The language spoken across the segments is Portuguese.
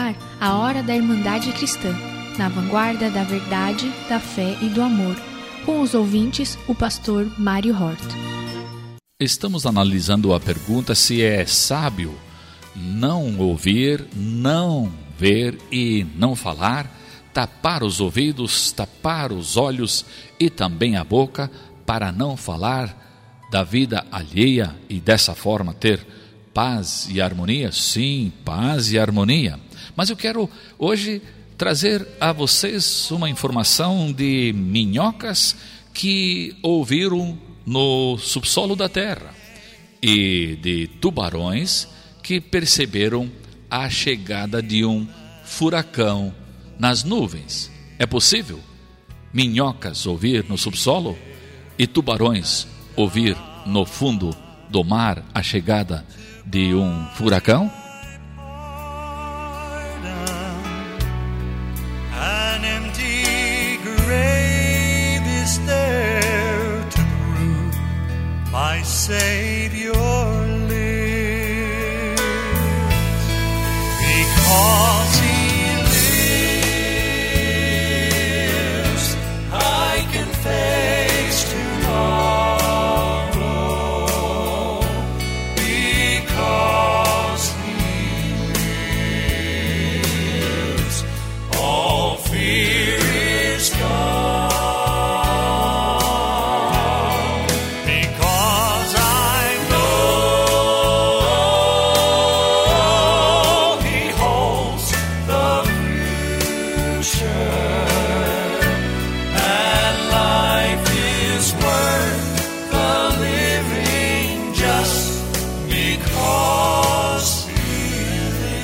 ar a Hora da Irmandade Cristã, na vanguarda da verdade, da fé e do amor. Com os ouvintes, o pastor Mário Hort. Estamos analisando a pergunta se é sábio não ouvir, não ver e não falar, tapar os ouvidos, tapar os olhos e também a boca para não falar da vida alheia e dessa forma ter paz e harmonia. Sim, paz e harmonia. Mas eu quero hoje trazer a vocês uma informação de minhocas que ouviram no subsolo da terra e de tubarões que perceberam a chegada de um furacão nas nuvens. É possível minhocas ouvir no subsolo e tubarões ouvir no fundo do mar a chegada de um furacão? An empty grave is there to prove my Savior lives. Because He lives, I can face tomorrow. Because He lives, all fear is gone. Because I know He holds the future, and life is worth the living just because He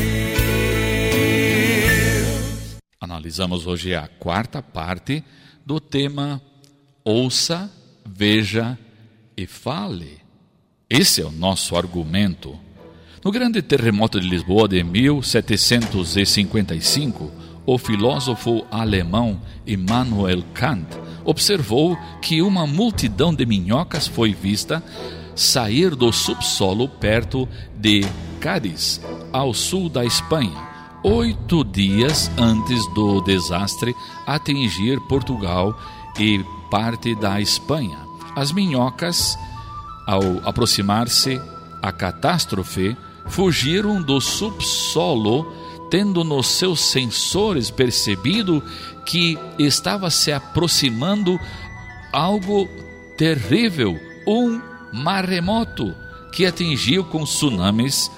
lives. Analisamos hoje a quarta parte do tema Ouça, Veja e Fale. Esse é o nosso argumento. No grande terremoto de Lisboa de 1755, o filósofo alemão Immanuel Kant observou que uma multidão de minhocas foi vista sair do subsolo perto de Cádiz, ao sul da Espanha, 8 dias antes do desastre atingir Portugal e parte da Espanha. As minhocas, ao aproximar-se a catástrofe, fugiram do subsolo, tendo nos seus sensores percebido que estava se aproximando algo terrível, um maremoto que atingiu com tsunamis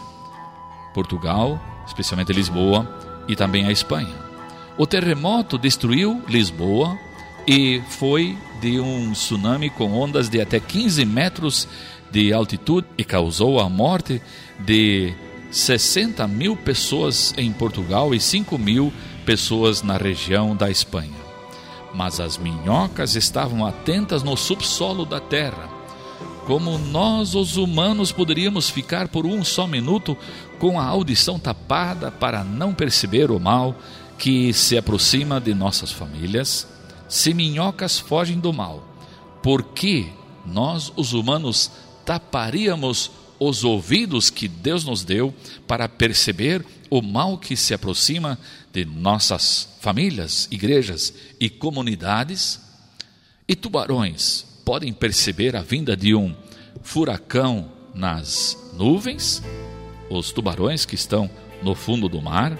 Portugal, especialmente Lisboa, e também a Espanha. O terremoto destruiu Lisboa e foi de um tsunami com ondas de até 15 metros de altitude e causou a morte de 60 mil pessoas em Portugal e 5 mil pessoas na região da Espanha. Mas as minhocas estavam atentas no subsolo da terra. Como nós, os humanos, poderíamos ficar por um só minuto com a audição tapada para não perceber o mal que se aproxima de nossas famílias? Se minhocas fogem do mal, por que nós, os humanos, taparíamos os ouvidos que Deus nos deu para perceber o mal que se aproxima de nossas famílias, igrejas e comunidades? E tubarões podem perceber a vinda de um furacão nas nuvens? Os tubarões que estão no fundo do mar?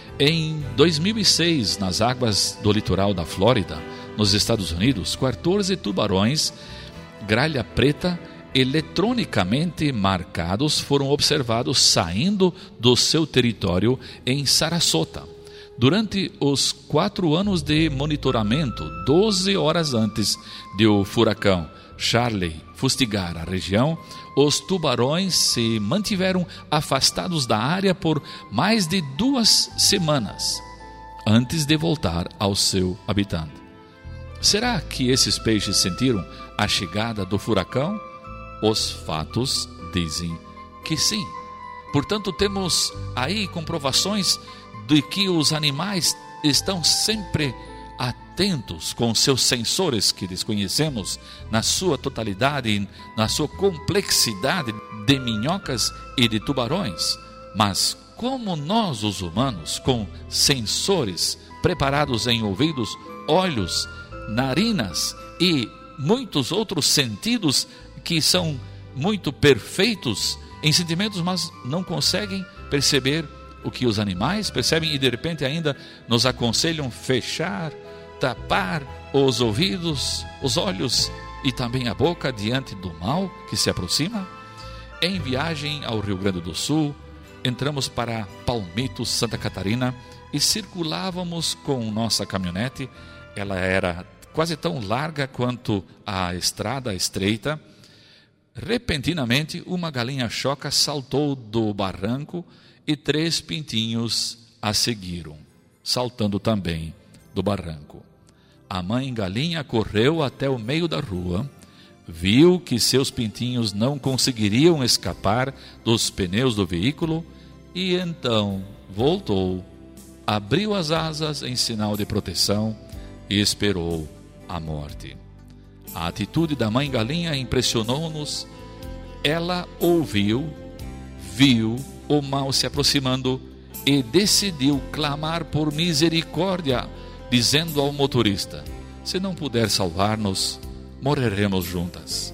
Em 2006, nas águas do litoral da Flórida, nos Estados Unidos, 14 tubarões gralha preta eletronicamente marcados foram observados saindo do seu território em Sarasota. Durante os 4 anos de monitoramento, 12 horas antes de o furacão Charley fustigar a região, os tubarões se mantiveram afastados da área por mais de 2 semanas, antes de voltar ao seu habitat. Será que esses peixes sentiram a chegada do furacão? Os fatos dizem que sim. Portanto, temos aí comprovações de que os animais estão sempre atentos com seus sensores que desconhecemos na sua totalidade, na sua complexidade de minhocas e de tubarões. Mas como nós, os humanos, com sensores preparados em ouvidos, olhos, narinas e muitos outros sentidos que são muito perfeitos em sentimentos, mas não conseguem perceber o que os animais percebem, e de repente ainda nos aconselham fechar, tapar os ouvidos, os olhos e também a boca diante do mal que se aproxima. Em viagem ao Rio Grande do Sul, entramos para Palmito, Santa Catarina, e circulávamos com nossa caminhonete. Ela era quase tão larga quanto a estrada estreita. Repentinamente, uma galinha choca saltou do barranco e 3 pintinhos a seguiram, saltando também do barranco. A mãe galinha correu até o meio da rua, viu que seus pintinhos não conseguiriam escapar dos pneus do veículo e então voltou, abriu as asas em sinal de proteção e esperou a morte. A atitude da mãe galinha impressionou-nos. Ela ouviu, viu o mal se aproximando e decidiu clamar por misericórdia, dizendo ao motorista: se não puder salvar-nos, morreremos juntas.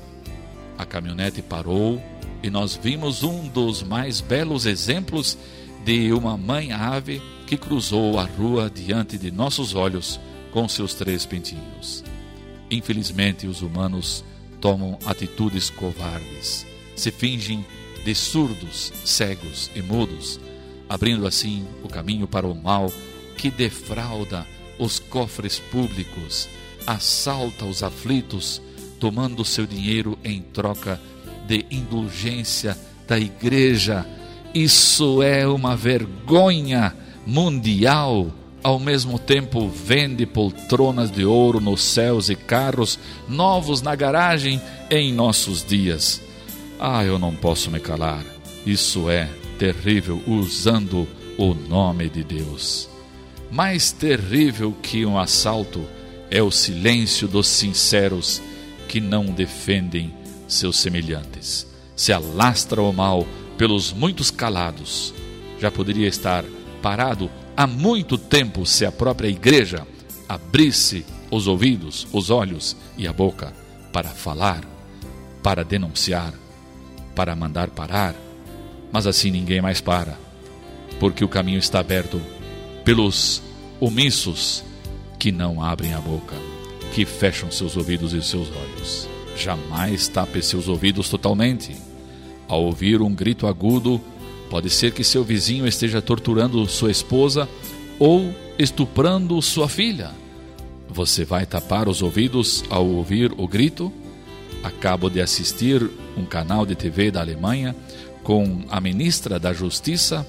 A caminhonete parou e nós vimos um dos mais belos exemplos de uma mãe ave que cruzou a rua diante de nossos olhos com seus 3 pintinhos. Infelizmente, os humanos tomam atitudes covardes, se fingem de surdos, cegos e mudos, abrindo assim o caminho para o mal que defrauda os cofres públicos, assalta os aflitos, tomando seu dinheiro em troca de indulgência da igreja. Isso é uma vergonha mundial. Ao mesmo tempo vende poltronas de ouro nos céus e carros novos na garagem em nossos dias. Eu não posso me calar. Isso é terrível, usando o nome de Deus. Mais terrível que um assalto é o silêncio dos sinceros que não defendem seus semelhantes. Se alastra o mal pelos muitos calados. Já poderia estar parado há muito tempo se a própria igreja abrisse os ouvidos, os olhos e a boca para falar, para denunciar, para mandar parar. Mas assim ninguém mais para, porque o caminho está aberto pelos omissos que não abrem a boca, que fecham seus ouvidos e seus olhos. Jamais tape seus ouvidos totalmente. Ao ouvir um grito agudo, pode ser que seu vizinho esteja torturando sua esposa ou estuprando sua filha. Você vai tapar os ouvidos ao ouvir o grito? Acabo de assistir um canal de TV da Alemanha com a ministra da Justiça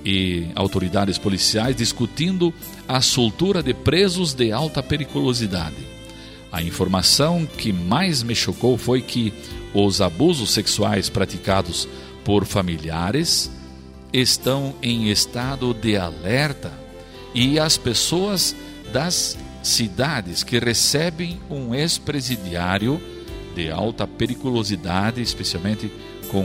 e autoridades policiais discutindo a soltura de presos de alta periculosidade. A informação que mais me chocou foi que os abusos sexuais praticados por familiares estão em estado de alerta, e as pessoas das cidades que recebem um ex-presidiário de alta periculosidade, especialmente com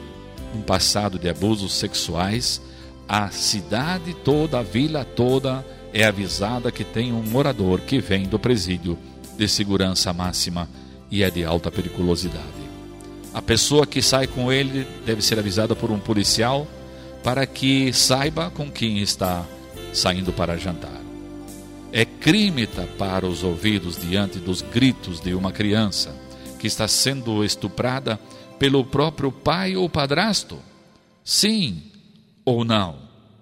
um passado de abusos sexuais, a cidade toda, a vila toda é avisada que tem um morador que vem do presídio de segurança máxima e é de alta periculosidade. A pessoa que sai com ele deve ser avisada por um policial para que saiba com quem está saindo para jantar. É crime tapar os ouvidos diante dos gritos de uma criança que está sendo estuprada pelo próprio pai ou padrasto? Sim ou não?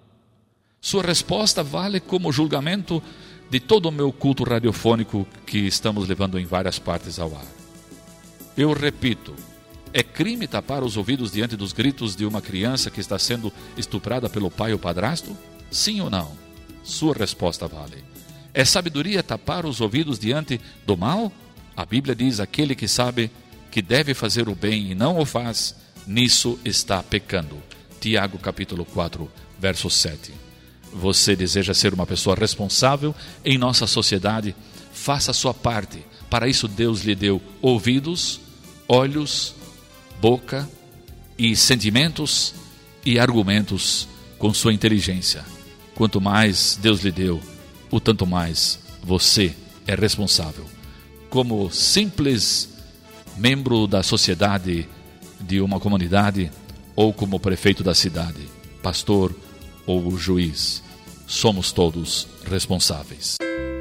Sua resposta vale como julgamento de todo o meu culto radiofônico que estamos levando em várias partes ao ar. Eu repito, é crime tapar os ouvidos diante dos gritos de uma criança que está sendo estuprada pelo pai ou padrasto? Sim ou não? Sua resposta vale. É sabedoria tapar os ouvidos diante do mal? A Bíblia diz: aquele que sabe que deve fazer o bem e não o faz, nisso está pecando. Tiago capítulo 4, verso 7. Você deseja ser uma pessoa responsável em nossa sociedade? Faça a sua parte. Para isso Deus lhe deu ouvidos, olhos, boca e sentimentos e argumentos com sua inteligência. Quanto mais Deus lhe deu, o tanto mais você é responsável. Como simples membro da sociedade de uma comunidade, ou como prefeito da cidade, pastor ou juiz, somos todos responsáveis.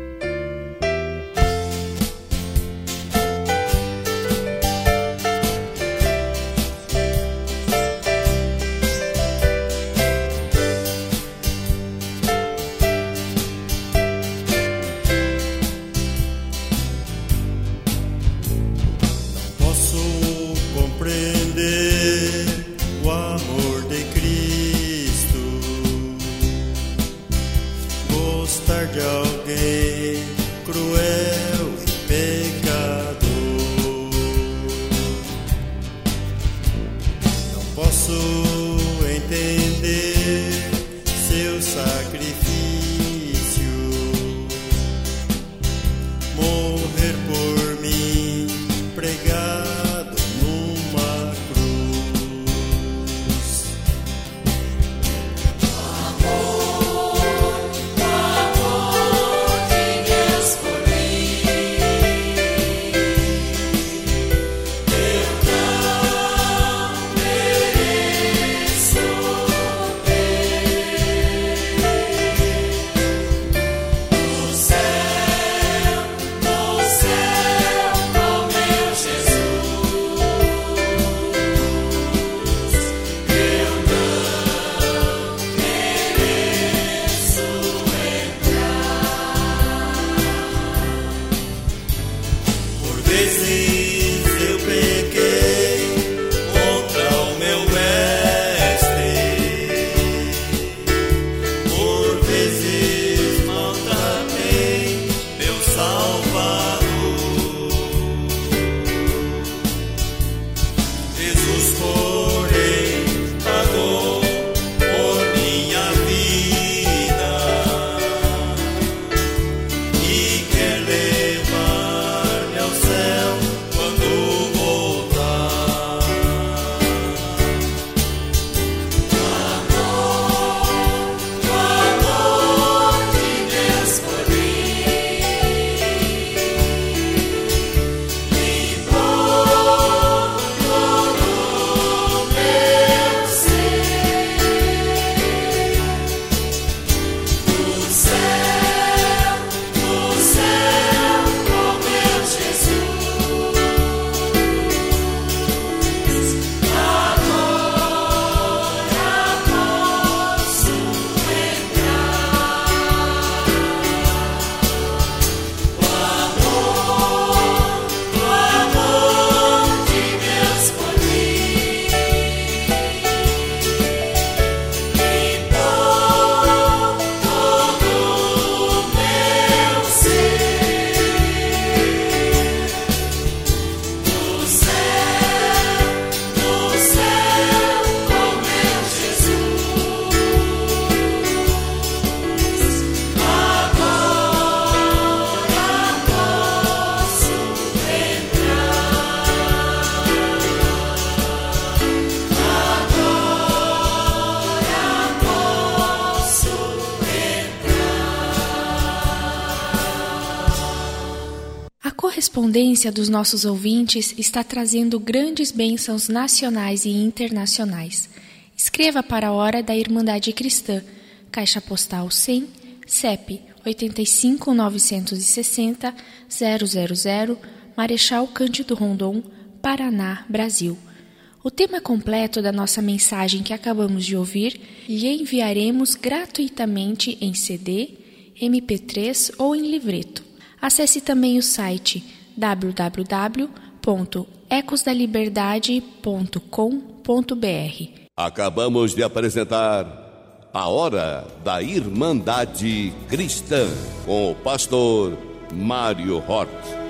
De alguém cruel e pecador, não posso entender seu sacrifício, morrer por mim pregado numa cruz. A correspondência dos nossos ouvintes está trazendo grandes bênçãos nacionais e internacionais. Escreva para a Hora da Irmandade Cristã, Caixa Postal 100, CEP 85.960 000, Marechal Cândido Rondon, Paraná, Brasil. O tema completo da nossa mensagem que acabamos de ouvir lhe enviaremos gratuitamente em CD, MP3 ou em livreto. Acesse também o site www.ecosdaliberdade.com.br. Acabamos de apresentar A Hora da Irmandade Cristã com o pastor Mário Hort.